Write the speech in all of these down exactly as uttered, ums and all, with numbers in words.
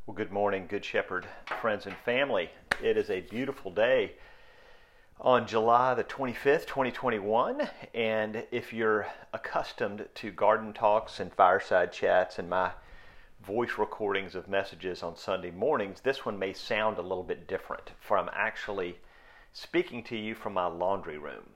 Well, good morning, Good Shepherd friends and family. It is a beautiful day on July the twenty-fifth, twenty twenty-one. And if you're accustomed to garden talks and fireside chats and my voice recordings of messages on Sunday mornings, this one may sound a little bit different, for I'm actually speaking to you from my laundry room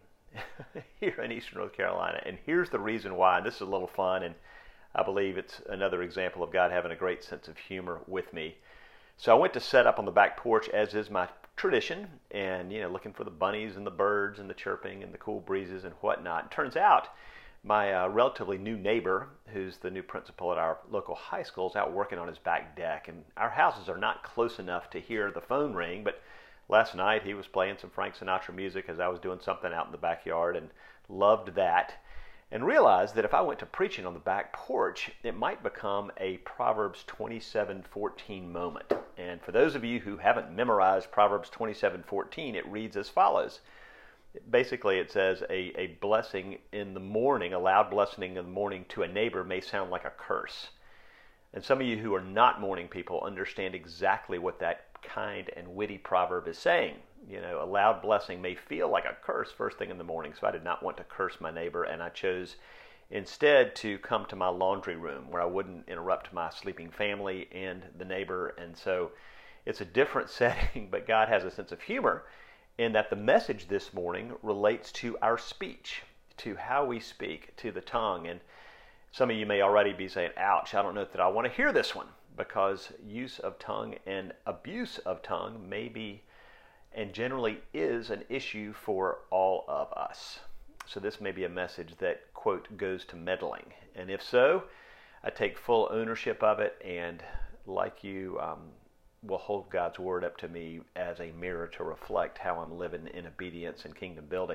here in Eastern North Carolina. And here's the reason why. And this is a little fun, and I believe it's another example of God having a great sense of humor with me. So I went to set up on the back porch, as is my tradition, and you know, looking for the bunnies and the birds and the chirping and the cool breezes and whatnot. It turns out my uh, relatively new neighbor, who's the new principal at our local high school, is out working on his back deck. And our houses are not close enough to hear the phone ring, but last night he was playing some Frank Sinatra music as I was doing something out in the backyard, and loved that. And realized that if I went to preaching on the back porch, it might become a Proverbs twenty-seven fourteen moment. And for those of you who haven't memorized Proverbs twenty-seven fourteen, it reads as follows. Basically, it says a, a blessing in the morning, a loud blessing in the morning to a neighbor may sound like a curse. And some of you who are not morning people understand exactly what that kind and witty proverb is saying. You know, a loud blessing may feel like a curse first thing in the morning, so I did not want to curse my neighbor, and I chose instead to come to my laundry room where I wouldn't interrupt my sleeping family and the neighbor. And so it's a different setting, but God has a sense of humor in that the message this morning relates to our speech, to how we speak, to the tongue. And some of you may already be saying, ouch, I don't know that I want to hear this one, because use of tongue and abuse of tongue may be and generally is an issue for all of us. So this may be a message that, quote, goes to meddling. And if so, I take full ownership of it, and like you, um, will hold God's word up to me as a mirror to reflect how I'm living in obedience and kingdom building.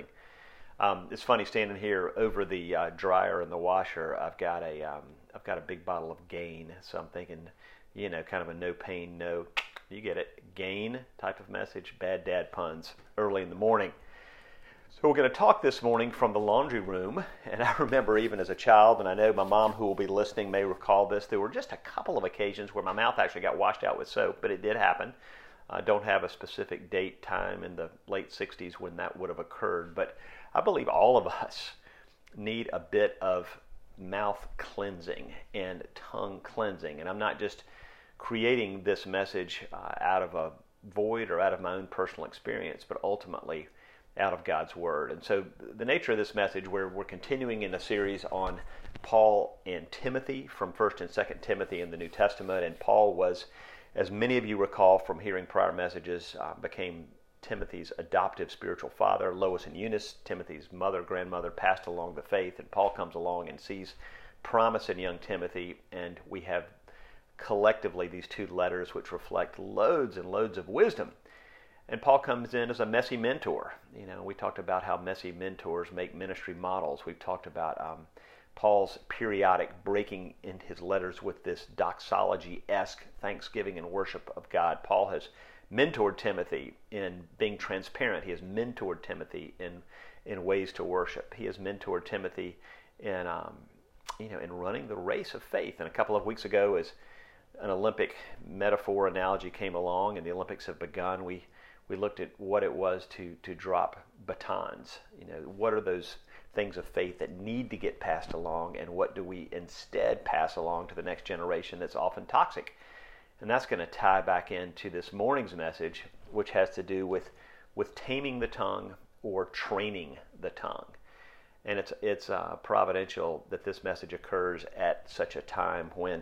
Um, it's funny standing here over the uh, dryer and the washer. I've got a, um, I've got a big bottle of Gain, so I'm thinking, you know, kind of a no pain, no, you get it, gain type of message, bad dad puns early in the morning. So we're going to talk this morning from the laundry room. And I remember even as a child, and I know my mom who will be listening may recall this, there were just a couple of occasions where my mouth actually got washed out with soap, but it did happen. I don't have a specific date time in the late sixties when that would have occurred, but I believe all of us need a bit of mouth cleansing and tongue cleansing. And I'm not just creating this message uh, out of a void or out of my own personal experience, but ultimately out of God's Word. And so the nature of this message, where we're continuing in a series on Paul and Timothy from First and Second Timothy in the New Testament. And Paul was, as many of you recall from hearing prior messages, uh, became Timothy's adoptive spiritual father. Lois and Eunice, Timothy's mother, grandmother, passed along the faith, and Paul comes along and sees promise in young Timothy, and we have collectively these two letters which reflect loads and loads of wisdom. And Paul comes in as a messy mentor. You know, we talked about how messy mentors make ministry models. We've talked about um, Paul's periodic breaking in his letters with this doxology-esque thanksgiving and worship of God. Paul has mentored Timothy in being transparent. He has mentored Timothy in in ways to worship. He has mentored Timothy in um, you know in running the race of faith. And a couple of weeks ago, as an Olympic metaphor analogy came along and the Olympics have begun, we we looked at what it was to to drop batons. You know, what are those things of faith that need to get passed along, and what do we instead pass along to the next generation that's often toxic? And that's going to tie back into this morning's message, which has to do with with taming the tongue or training the tongue. And it's it's uh, providential that this message occurs at such a time when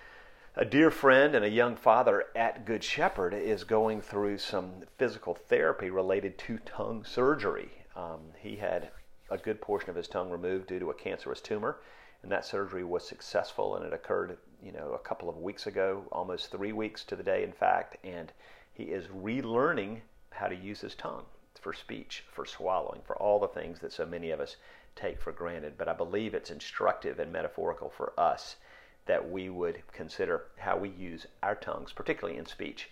a dear friend and a young father at Good Shepherd is going through some physical therapy related to tongue surgery. Um, he had a good portion of his tongue removed due to a cancerous tumor, and that surgery was successful, and it occurred, you know, a couple of weeks ago, almost three weeks to the day, in fact, and he is relearning how to use his tongue for speech, for swallowing, for all the things that so many of us take for granted. But I believe it's instructive and metaphorical for us that we would consider how we use our tongues, particularly in speech,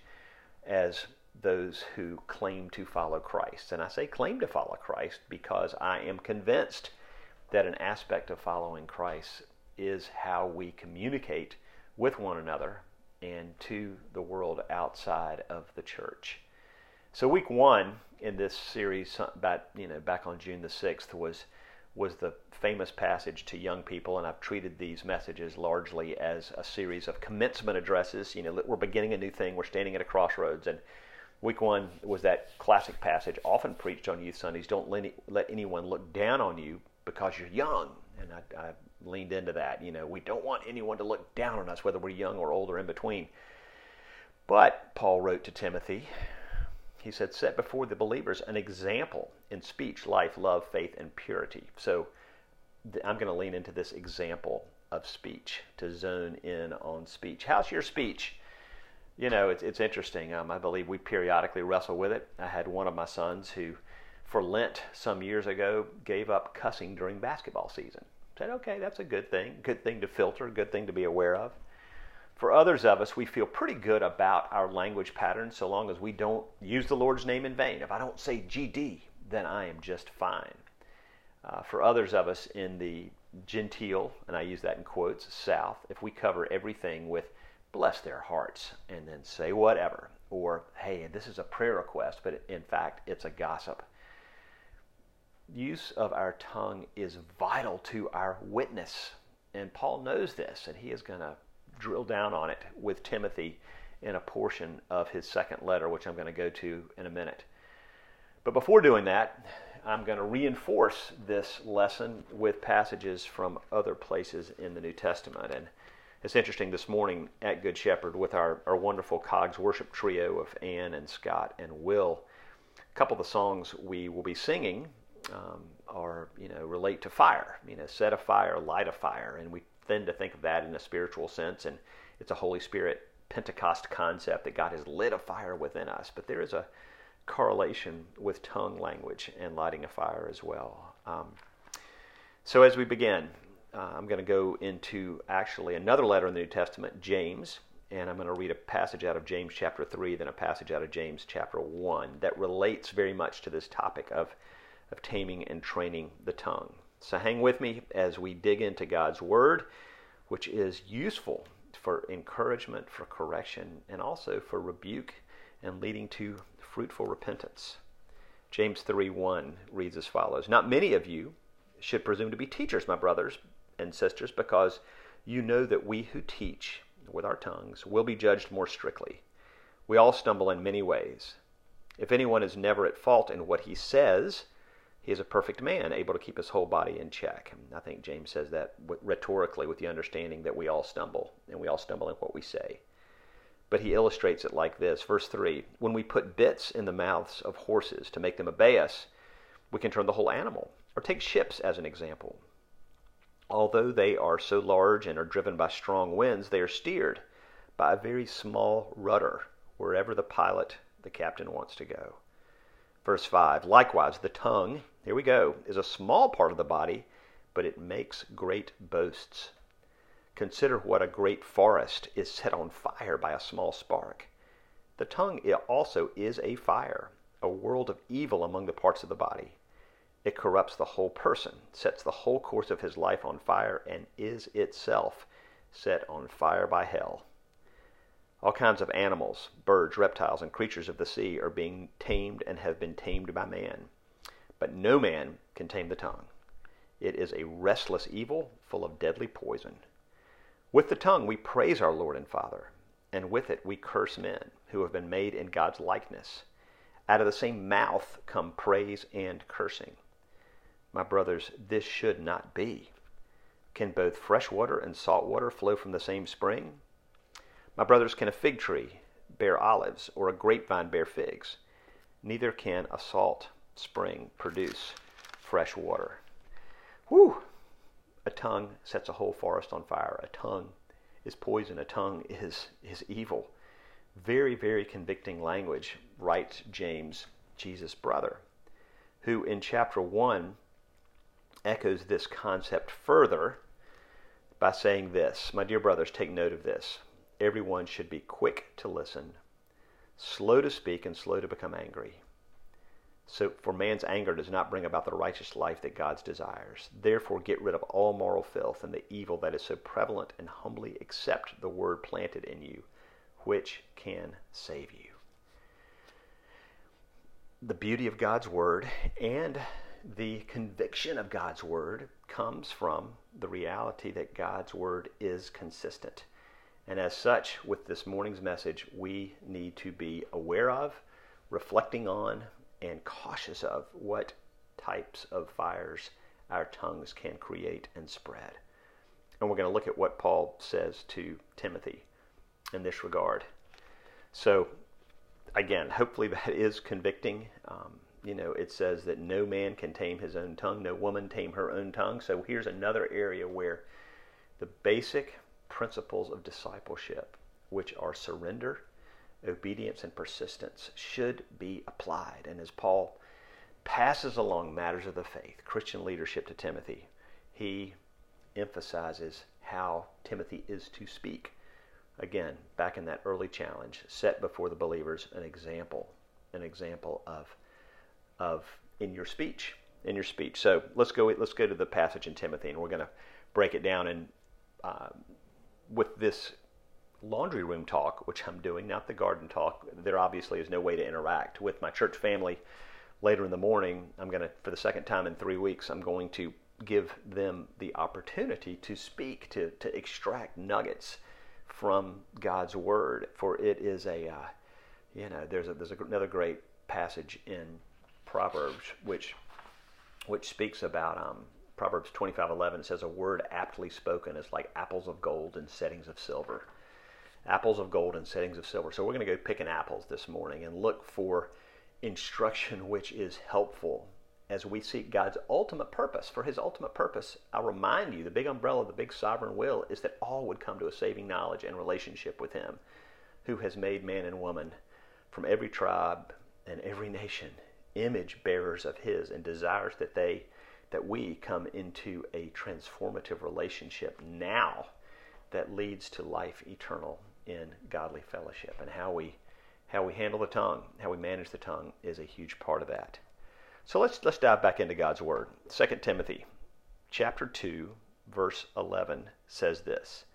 as those who claim to follow Christ. And I say claim to follow Christ because I am convinced that an aspect of following Christ is how we communicate with one another and to the world outside of the church. So week one in this series, back, you know, back on June the sixth, was was the famous passage to young people, and I've treated these messages largely as a series of commencement addresses. You know, we're beginning a new thing, we're standing at a crossroads, and week one was that classic passage, often preached on Youth Sundays, don't let anyone look down on you because you're young. And I, I leaned into that. You know, we don't want anyone to look down on us, whether we're young or old or in between. But Paul wrote to Timothy, he said, set before the believers an example in speech, life, love, faith, and purity. So I'm going to lean into this example of speech, to zone in on speech. How's your speech? You know, it's, it's interesting. Um, I believe we periodically wrestle with it. I had one of my sons who, for Lent some years ago, gave up cussing during basketball season. Said, okay, that's a good thing. Good thing to filter, good thing to be aware of. For others of us, we feel pretty good about our language patterns so long as we don't use the Lord's name in vain. If I don't say G D, then I am just fine. Uh, for others of us in the genteel, and I use that in quotes, South, if we cover everything with bless their hearts and then say whatever, or hey, this is a prayer request, but in fact, it's a gossip. Use of our tongue is vital to our witness, and Paul knows this, and he is going to drill down on it with Timothy in a portion of his second letter, which I'm going to go to in a minute. But before doing that, I'm going to reinforce this lesson with passages from other places in the New Testament. And it's interesting, this morning at Good Shepherd with our, our wonderful Cogs worship trio of Ann and Scott and Will, a couple of the songs we will be singing um, are, you know, relate to fire. You know, set a fire, light a fire, and we tend to think of that in a spiritual sense, and it's a Holy Spirit Pentecost concept that God has lit a fire within us. But there is a correlation with tongue language and lighting a fire as well. Um, so as we begin, uh, I'm going to go into actually another letter in the New Testament, James, and I'm going to read a passage out of James chapter three, then a passage out of James chapter one that relates very much to this topic of, of taming and training the tongue. So hang with me as we dig into God's Word, which is useful for encouragement, for correction, and also for rebuke and leading to fruitful repentance. James three one reads as follows, not many of you should presume to be teachers, my brothers and sisters, because you know that we who teach with our tongues will be judged more strictly. We all stumble in many ways. If anyone is never at fault in what he says, he is a perfect man, able to keep his whole body in check. And I think James says that rhetorically with the understanding that we all stumble, and we all stumble in what we say. But he illustrates it like this, verse three, when we put bits in the mouths of horses to make them obey us, we can turn the whole animal. Or take ships as an example. Although they are so large and are driven by strong winds, they are steered by a very small rudder, wherever the pilot, the captain, wants to go. Verse five, likewise, the tongue, here we go, is a small part of the body, but it makes great boasts. Consider what a great forest is set on fire by a small spark. The tongue also is a fire, a world of evil among the parts of the body. It corrupts the whole person, sets the whole course of his life on fire, and is itself set on fire by hell. All kinds of animals, birds, reptiles, and creatures of the sea are being tamed and have been tamed by man. But no man can tame the tongue. It is a restless evil full of deadly poison. With the tongue we praise our Lord and Father, and with it we curse men who have been made in God's likeness. Out of the same mouth come praise and cursing. My brothers, this should not be. Can both fresh water and salt water flow from the same spring? My brothers, can a fig tree bear olives, or a grapevine bear figs? Neither can a salt spring produce fresh water. Whew! A tongue sets a whole forest on fire. A tongue is poison. A tongue is, is evil. Very, very convicting language, writes James, Jesus' brother, who in chapter one echoes this concept further by saying this, my dear brothers, take note of this. Everyone should be quick to listen, slow to speak, and slow to become angry. So, for man's anger does not bring about the righteous life that God desires. Therefore, get rid of all moral filth and the evil that is so prevalent, and humbly accept the word planted in you, which can save you. The beauty of God's Word and the conviction of God's Word comes from the reality that God's Word is consistent. And as such, with this morning's message, we need to be aware of, reflecting on, and cautious of what types of fires our tongues can create and spread. And we're going to look at what Paul says to Timothy in this regard. So, again, hopefully that is convicting. Um, you know, it says that no man can tame his own tongue, no woman tame her own tongue. So here's another area where the basic principles of discipleship, which are surrender, obedience, and persistence, should be applied. And as Paul passes along matters of the faith, Christian leadership to Timothy, he emphasizes how Timothy is to speak. Again, back in that early challenge, set before the believers an example, an example of, of in your speech, in your speech. So let's go. Let's go to the passage in Timothy, and we're going to break it down. And uh, with this laundry room talk, which I'm doing, not the garden talk, there obviously is no way to interact with my church family. Later in the morning, I'm going to, for the second time in three weeks, I'm going to give them the opportunity to speak, to to extract nuggets from God's Word. For it is a, uh, you know, there's a, there's another great passage in Proverbs which which speaks about um, Proverbs twenty-five eleven. It says, "A word aptly spoken is like apples of gold in settings of silver." Apples of gold in settings of silver. So we're going to go picking apples this morning and look for instruction which is helpful as we seek God's ultimate purpose. For His ultimate purpose, I'll remind you, the big umbrella, the big sovereign will, is that all would come to a saving knowledge and relationship with Him, who has made man and woman from every tribe and every nation, image bearers of His, and desires that they, that we come into a transformative relationship now that leads to life eternal in godly fellowship. And how we how we handle the tongue, how we manage the tongue, is a huge part of that. So let's let's dive back into God's Word. Second Timothy chapter two, verse eleven says this: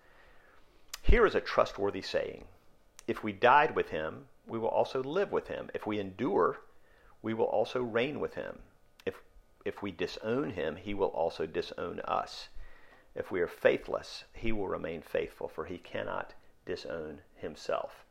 "Here is a trustworthy saying, if we died with Him, we will also live with Him. If we endure, we will also reign with Him. If if we disown Him, He will also disown us. If we are faithless, He will remain faithful, for He cannot disown Himself."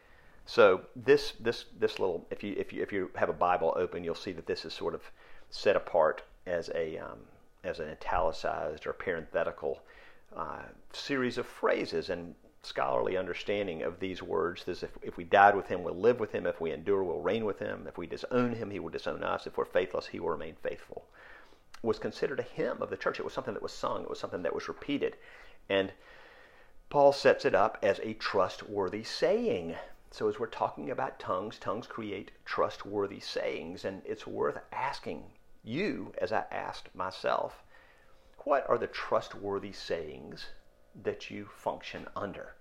So this this this little, if you if you if you have a Bible open, you'll see that this is sort of set apart as a um, as an italicized or parenthetical uh, series of phrases. And scholarly understanding of these words is: if if we died with Him, we'll live with Him. If we endure, we'll reign with Him. If we disown Him, He will disown us. If we're faithless, He will remain faithful. It was considered a hymn of the church. It was something that was sung. It was something that was repeated, and Paul sets it up as a trustworthy saying. So as we're talking about tongues, tongues create trustworthy sayings, and it's worth asking you, as I asked myself, what are the trustworthy sayings that you function under?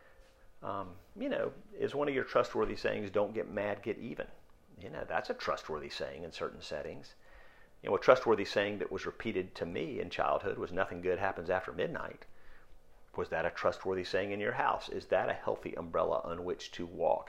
Um, you know, is one of your trustworthy sayings, "Don't get mad, get even"? You know, that's a trustworthy saying in certain settings. You know, a trustworthy saying that was repeated to me in childhood was, "Nothing good happens after midnight." Was that a trustworthy saying in your house? Is that a healthy umbrella on which to walk?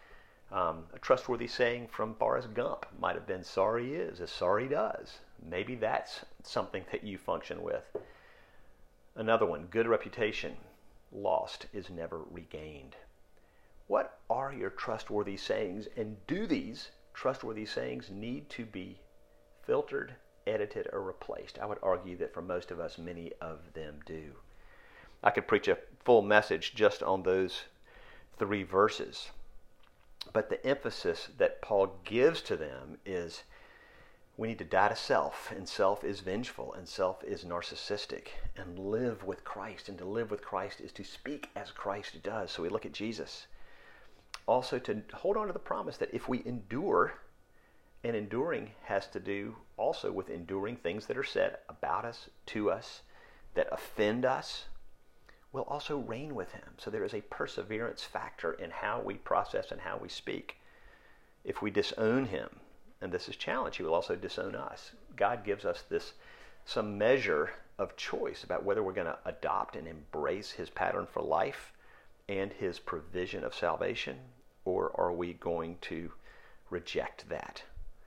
Um, a trustworthy saying from Forrest Gump might have been, "Sorry is as sorry does." Maybe that's something that you function with. Another one, "Good reputation lost is never regained." What are your trustworthy sayings? And do these trustworthy sayings need to be filtered, edited, or replaced? I would argue that for most of us, many of them do. I could preach a full message just on those three verses. But the emphasis that Paul gives to them is we need to die to self, and self is vengeful, and self is narcissistic, and live with Christ. And to live with Christ is to speak as Christ does. So we look at Jesus. Also to hold on to the promise that if we endure, and enduring has to do also with enduring things that are said about us, to us, that offend us, will also reign with Him. So there is a perseverance factor in how we process and how we speak. If we disown Him, and this is challenge, He will also disown us. God gives us this some measure of choice about whether we're going to adopt and embrace His pattern for life and his provision of salvation, or are we going to reject that?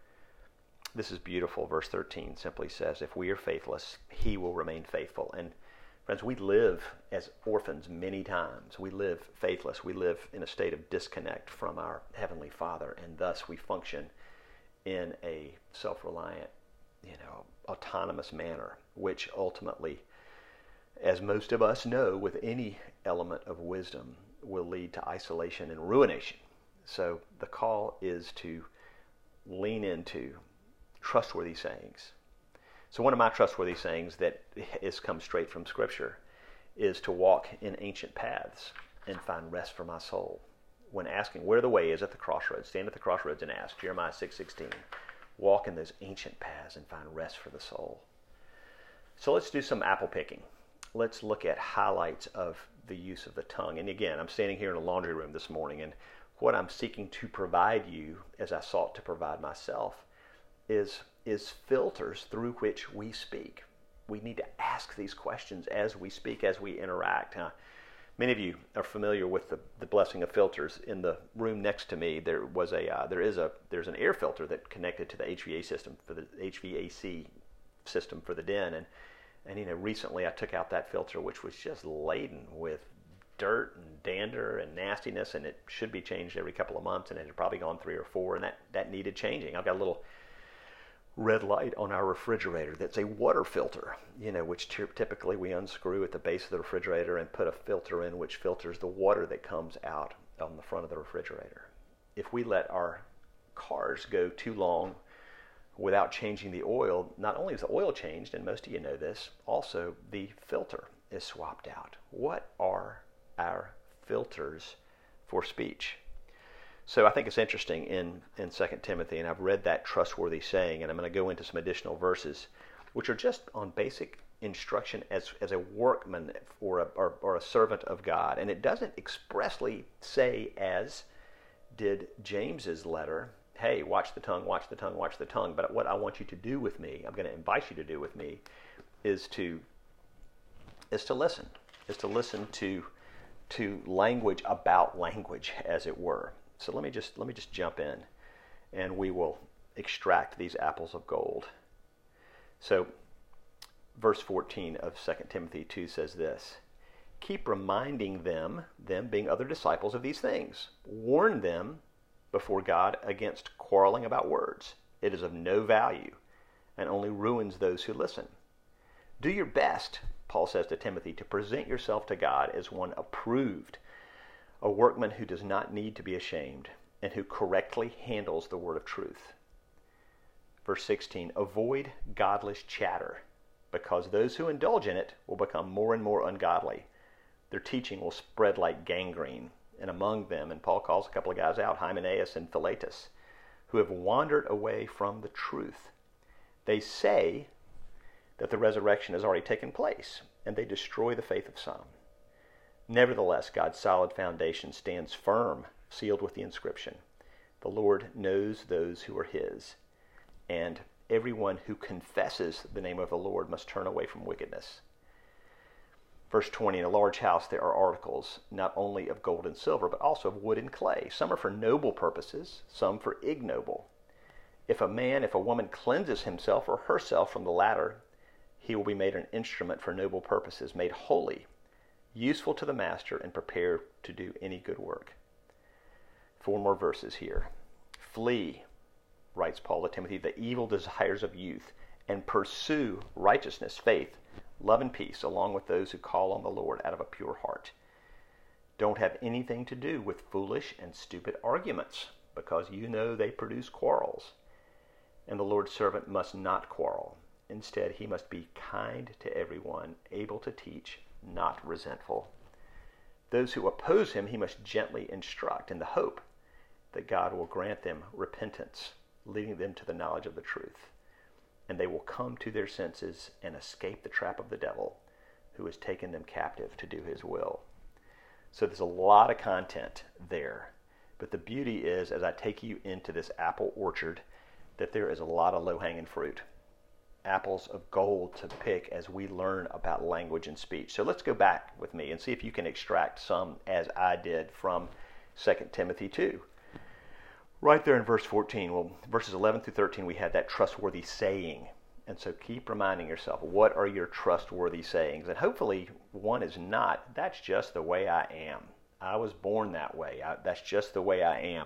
This is beautiful. Verse thirteen simply says, if we are faithless, he will remain faithful. And friends, we live as orphans many times. We live faithless. We live in a state of disconnect from our Heavenly Father, and thus we function in a self-reliant, you know, autonomous manner, which ultimately, as most of us know, with any element of wisdom, will lead to isolation and ruination. So the call is to lean into trustworthy sayings. So one of my trustworthy sayings that has come straight from Scripture is to walk in ancient paths and find rest for my soul. When asking where the way is at the crossroads, stand at the crossroads and ask, Jeremiah six sixteen, walk in those ancient paths and find rest for the soul. So let's do some apple picking. Let's look at highlights of the use of the tongue. And again, I'm standing here in a laundry room this morning, and what I'm seeking to provide you, as I sought to provide myself, is, is filters through which we speak. We need to ask these questions as we speak, as we interact. Huh? Many of you are familiar with the, the blessing of filters. In the room next to me, there was a uh, there is a there's an air filter that connected to the H V A system for the H V A C system for the den, and and you know recently I took out that filter, which was just laden with dirt and dander and nastiness, and it should be changed every couple of months, and it had probably gone three or four, and that that needed changing. I've got a little red light on our refrigerator that's a water filter, you know, which t- typically we unscrew at the base of the refrigerator and put a filter in which filters the water that comes out on the front of the refrigerator. If we let our cars go too long without changing the oil, not only is the oil changed, and most of you know this, also the filter is swapped out. What are our filters for speech? So I think it's interesting in, in Second Timothy, and I've read that trustworthy saying, and I'm going to go into some additional verses, which are just on basic instruction as, as a workman or a, or, or a servant of God. And it doesn't expressly say, as did James's letter, hey, watch the tongue, watch the tongue, watch the tongue. But what I want you to do with me, I'm going to invite you to do with me, is to is to listen, is to listen to to language about language, as it were. So let me just let me just jump in, and we will extract these apples of gold. So verse fourteen of Second Timothy two says this, keep reminding them, them being other disciples, of these things. Warn them before God against quarreling about words. It is of no value and only ruins those who listen. Do your best, Paul says to Timothy, to present yourself to God as one approved, a workman who does not need to be ashamed and who correctly handles the word of truth. Verse sixteen, avoid godless chatter, because those who indulge in it will become more and more ungodly. Their teaching will spread like gangrene, and among them, and Paul calls a couple of guys out, Hymenaeus and Philetus, who have wandered away from the truth. They say that the resurrection has already taken place, and they destroy the faith of some. Nevertheless, God's solid foundation stands firm, sealed with the inscription, the Lord knows those who are his, and everyone who confesses the name of the Lord must turn away from wickedness. Verse twenty, in a large house there are articles, not only of gold and silver, but also of wood and clay. Some are for noble purposes, some for ignoble. If a man, if a woman cleanses himself or herself from the latter, he will be made an instrument for noble purposes, made holy, useful to the master, and prepared to do any good work. Four more verses here. Flee, writes Paul to Timothy, the evil desires of youth, and pursue righteousness, faith, love, and peace, along with those who call on the Lord out of a pure heart. Don't have anything to do with foolish and stupid arguments, because you know they produce quarrels. And the Lord's servant must not quarrel. Instead, he must be kind to everyone, able to teach, not resentful. Those who oppose him he must gently instruct in the hope that God will grant them repentance, leading them to the knowledge of the truth. And they will come to their senses and escape the trap of the devil, who has taken them captive to do his will. So there's a lot of content there. But the beauty is, as I take you into this apple orchard, that there is a lot of low-hanging fruit. apples of gold to pick as we learn about language and speech. So let's go back with me and see if you can extract some, as I did, from Second Timothy two. Right there in verse fourteen, well, verses eleven through thirteen, we had that trustworthy saying. And so keep reminding yourself, what are your trustworthy sayings? And hopefully one is not, that's just the way I am. I was born that way. I, that's just the way I am.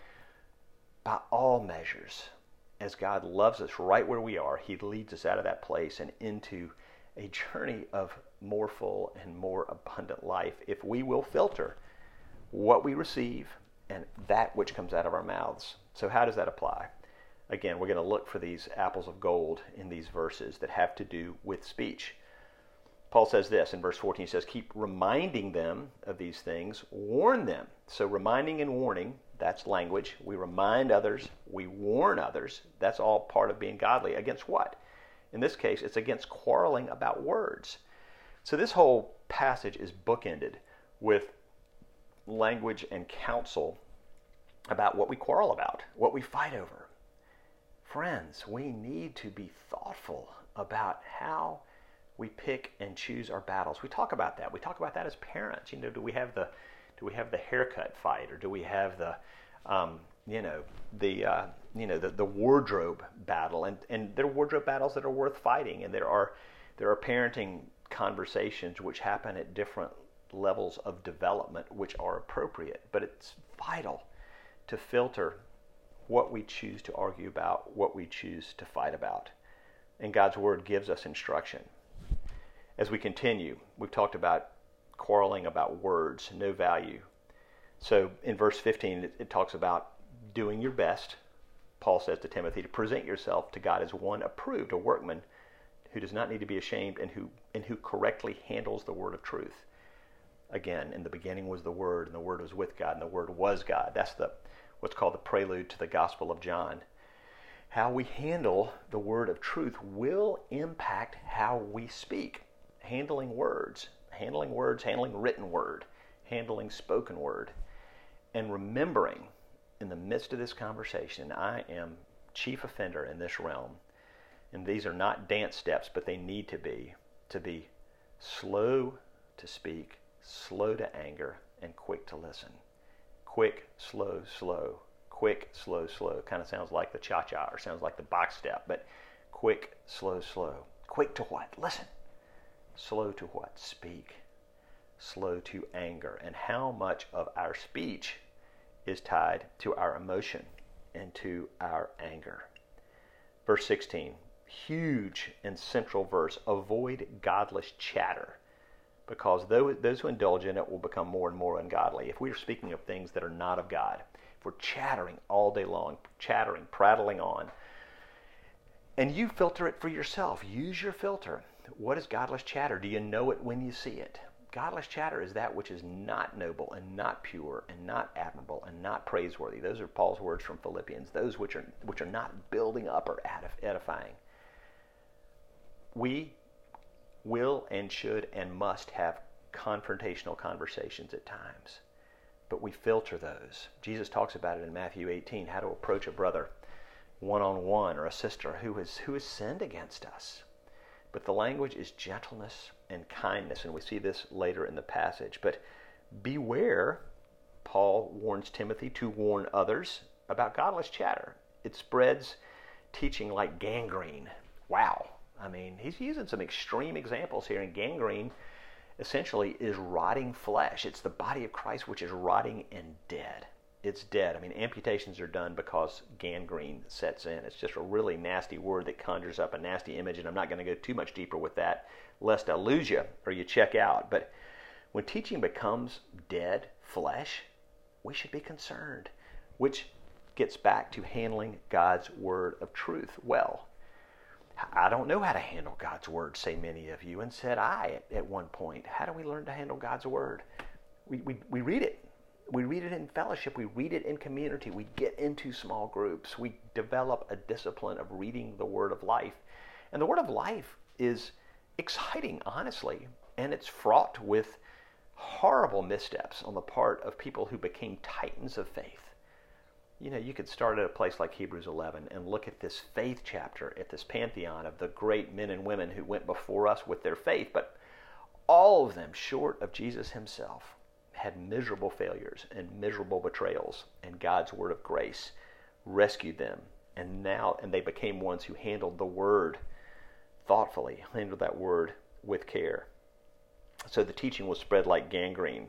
By all measures, as God loves us right where we are, he leads us out of that place and into a journey of more full and more abundant life if we will filter what we receive and that which comes out of our mouths. So how does that apply? Again, we're going to look for these apples of gold in these verses that have to do with speech. Paul says this in verse fourteen, he says, keep reminding them of these things, warn them. So reminding and warning, that's language. We remind others, we warn others. That's all part of being godly. Against what? In this case, it's against quarreling about words. So this whole passage is bookended with language and counsel about what we quarrel about, what we fight over. Friends, we need to be thoughtful about how we pick and choose our battles. We talk about that. We talk about that as parents. You know, do we have the do we have the haircut fight, or do we have the um, you know the uh, you know the, the wardrobe battle? And and there are wardrobe battles that are worth fighting, and there are there are parenting conversations which happen at different levels of development which are appropriate. But it's vital to filter what we choose to argue about, what we choose to fight about. And God's Word gives us instruction. As we continue, we've talked about quarreling about words, no value. So in verse fifteen, it, it talks about doing your best, Paul says to Timothy, to present yourself to God as one approved, a workman who does not need to be ashamed and who and who correctly handles the word of truth. Again, in the beginning was the Word, and the Word was with God, and the Word was God. That's the what's called the prelude to the Gospel of John. How we handle the word of truth will impact how we speak. Handling words, handling words, handling written word, handling spoken word, and remembering in the midst of this conversation, I am chief offender in this realm. And these are not dance steps, but they need to be, to be slow to speak, slow to anger, and quick to listen. Quick, slow, slow. Quick, slow, slow. Kind of sounds like the cha-cha or sounds like the box step, but quick, slow, slow. Quick to what? Listen. Slow to what? Speak. Slow to anger. And how much of our speech is tied to our emotion and to our anger. Verse sixteen, huge and central verse. Avoid godless chatter, because those who indulge in it will become more and more ungodly. If we are speaking of things that are not of God, if we're chattering all day long, chattering, prattling on, and you filter it for yourself, use your filter. What is godless chatter? Do you know it when you see it? Godless chatter is that which is not noble and not pure and not admirable and not praiseworthy. Those are Paul's words from Philippians. Those which are which are not building up or edifying. We will and should and must have confrontational conversations at times, but we filter those. Jesus talks about it in Matthew eighteen, how to approach a brother one-on-one or a sister who has who has sinned against us. But the language is gentleness and kindness, and we see this later in the passage. But beware, Paul warns Timothy to warn others about godless chatter. It spreads teaching like gangrene. Wow. I mean, he's using some extreme examples here, and gangrene essentially is rotting flesh. It's the body of Christ which is rotting and dead. It's dead. I mean, amputations are done because gangrene sets in. It's just a really nasty word that conjures up a nasty image, and I'm not going to go too much deeper with that, lest I lose you or you check out. But when teaching becomes dead flesh, we should be concerned, which gets back to handling God's word of truth well. I don't know how to handle God's word, say many of you, and said I at one point. How do we learn to handle God's word? We, we, we read it. We read it in fellowship. We read it in community. We get into small groups. We develop a discipline of reading the word of life. And the word of life is exciting, honestly, and it's fraught with horrible missteps on the part of people who became titans of faith. You know, you could start at a place like Hebrews eleven and look at this faith chapter, at this pantheon of the great men and women who went before us with their faith, but all of them, short of Jesus himself, had miserable failures and miserable betrayals, and God's word of grace rescued them. And now, and they became ones who handled the word thoughtfully, handled that word with care. So the teaching was spread like gangrene.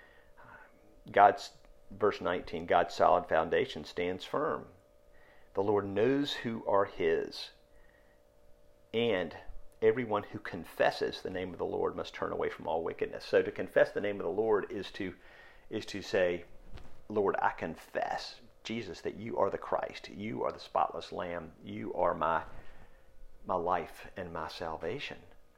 God's, verse nineteen, God's solid foundation stands firm. The Lord knows who are his, and everyone who confesses the name of the Lord must turn away from all wickedness. So to confess the name of the Lord is to is to say, Lord, I confess, Jesus, that you are the Christ. You are the spotless Lamb. You are my, my life and my salvation.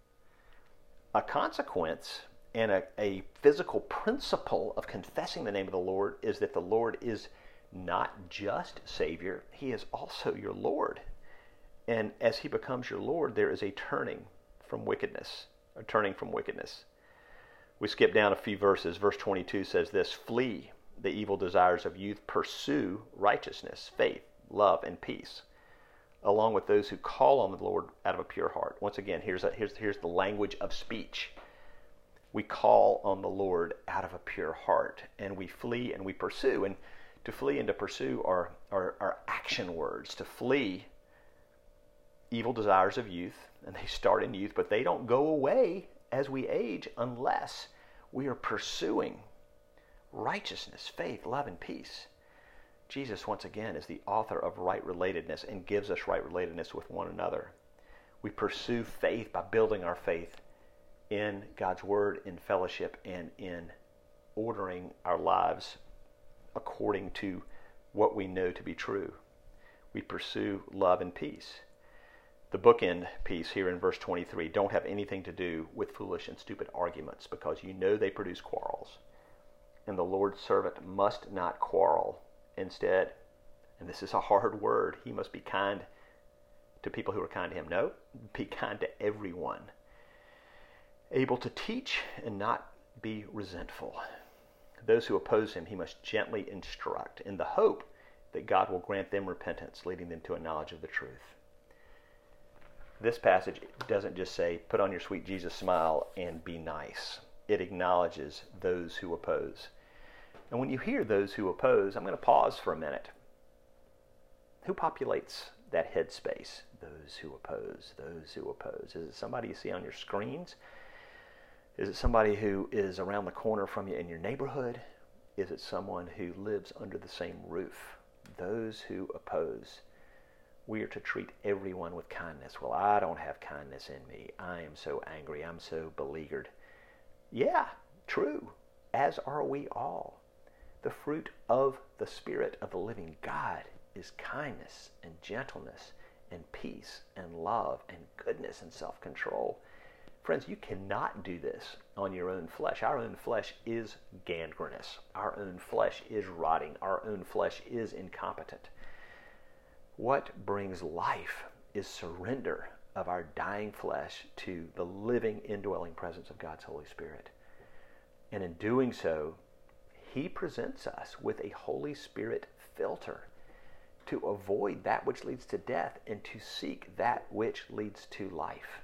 A consequence and a, a physical principle of confessing the name of the Lord is that the Lord is not just Savior. He is also your Lord. And as he becomes your Lord, there is a turning from wickedness, a turning from wickedness. We skip down a few verses. Verse twenty-two says this, flee the evil desires of youth, pursue righteousness, faith, love, and peace, along with those who call on the Lord out of a pure heart. Once again, here's, a, here's, here's the language of speech. We call on the Lord out of a pure heart, and we flee and we pursue. And to flee and to pursue are, are, are action words. To flee evil desires of youth, and they start in youth, but they don't go away as we age unless we are pursuing righteousness, faith, love, and peace. Jesus, once again, is the author of right relatedness and gives us right relatedness with one another. We pursue faith by building our faith in God's Word, in fellowship, and in ordering our lives according to what we know to be true. We pursue love and peace. The bookend piece here in verse twenty-three, don't have anything to do with foolish and stupid arguments, because you know they produce quarrels. And the Lord's servant must not quarrel. Instead, and this is a hard word, he must be kind to people who are kind to him. No, be kind to everyone. Able to teach and not be resentful. Those who oppose him, he must gently instruct in the hope that God will grant them repentance, leading them to a knowledge of the truth. This passage doesn't just say, put on your sweet Jesus smile and be nice. It acknowledges those who oppose. And when you hear those who oppose, I'm going to pause for a minute. Who populates that headspace? Those who oppose, those who oppose. Is it somebody you see on your screens? Is it somebody who is around the corner from you in your neighborhood? Is it someone who lives under the same roof? Those who oppose. We are to treat everyone with kindness. Well, I don't have kindness in me. I am so angry. I'm so beleaguered. Yeah, true. As are we all. The fruit of the Spirit of the living God is kindness and gentleness and peace and love and goodness and self-control. Friends, you cannot do this on your own flesh. Our own flesh is gangrenous. Our own flesh is rotting. Our own flesh is incompetent. What brings life is surrender of our dying flesh to the living, indwelling presence of God's Holy Spirit. And in doing so, he presents us with a Holy Spirit filter to avoid that which leads to death and to seek that which leads to life.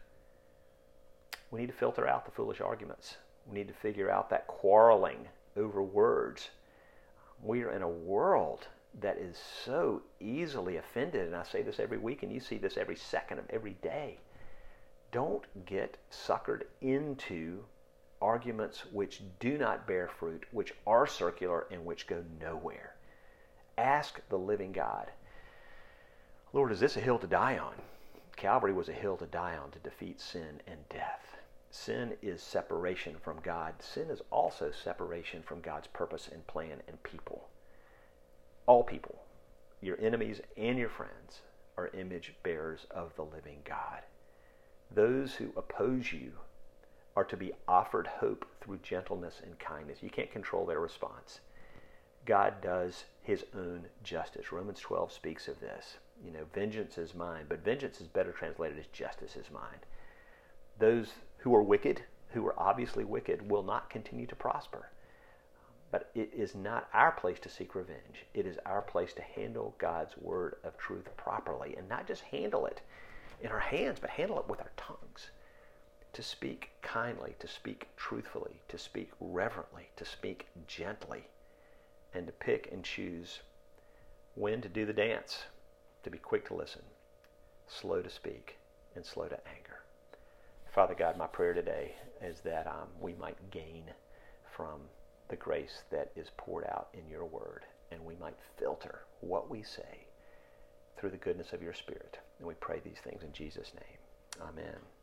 We need to filter out the foolish arguments. We need to figure out that quarreling over words. We are in a world that is so easily offended, and I say this every week, and you see this every second of every day. Don't get suckered into arguments which do not bear fruit, which are circular, and which go nowhere. Ask the living God, Lord, is this a hill to die on? Calvary was a hill to die on to defeat sin and death. Sin is separation from God. Sin is also separation from God's purpose and plan and people. All people, your enemies and your friends, are image bearers of the living God. Those who oppose you are to be offered hope through gentleness and kindness. You can't control their response. God does his own justice. Romans twelve speaks of this. You know, vengeance is mine, but vengeance is better translated as justice is mine. Those who are wicked, who are obviously wicked, will not continue to prosper. But it is not our place to seek revenge. It is our place to handle God's word of truth properly, and not just handle it in our hands, but handle it with our tongues. To speak kindly, to speak truthfully, to speak reverently, to speak gently, and to pick and choose when to do the dance, to be quick to listen, slow to speak, and slow to anger. Father God, my prayer today is that um, we might gain from the grace that is poured out in your word, and we might filter what we say through the goodness of your Spirit. And we pray these things in Jesus' name. Amen.